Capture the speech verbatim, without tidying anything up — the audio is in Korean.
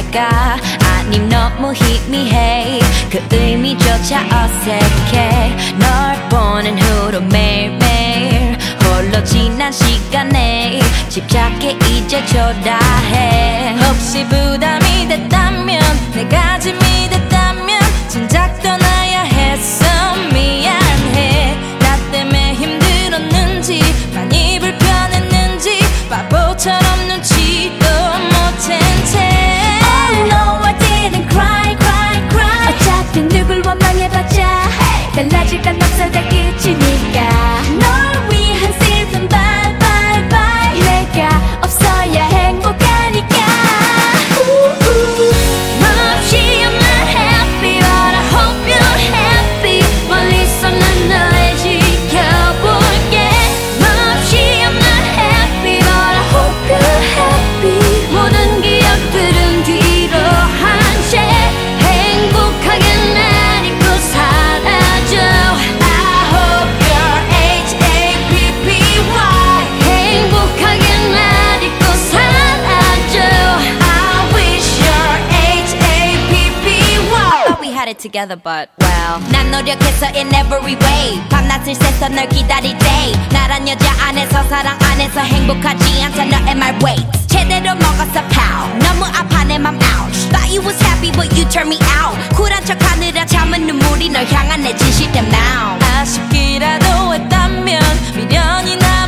있을까 아님 너무 희미해 그 의미조차 어색해 널 보낸 후로 매일매일 홀로 지난 시간에 집착해 이제 초라해 혹시 부담이 됐다면 내가 짐이 됐다면 진작 떠나야 했어 미안해 나 때문에 힘들었는지 많이 불편했는지 바보처럼 눈치도 못한 채 Oh no I didn't cry cry cry 어차피 누굴 원망해봤자 달라질 건 없어 다 끝이니까 널 위한 슬픈 bye bye bye 내가 없어야 행복하니까 몹시 I'm not happy but I hope you're happy 멀리서 난 널 지켜볼게 몹시 I'm not happy but I hope you're happy 모든 기억들은 뒤로 한 채 행복하게 날 잊고 사라져 I hope you're H A P P Y 행복하게 날 잊고 사라져 I wish you're H A P P Y Thought we had it together but well 난 노력했어 in every way 밤낮을 새서 널 기다릴 때 나란 여자 안에서 사랑 안에서 행복하지 않다 너의 말 wait 제대로 먹었어 pow 너무 아파 내 맘 ouch Thought you was happy but you turned me out 쿨한 척하느라 참은 눈물이 널 향한 내 진실된 마음 아쉽기라도 했다면 미련이 나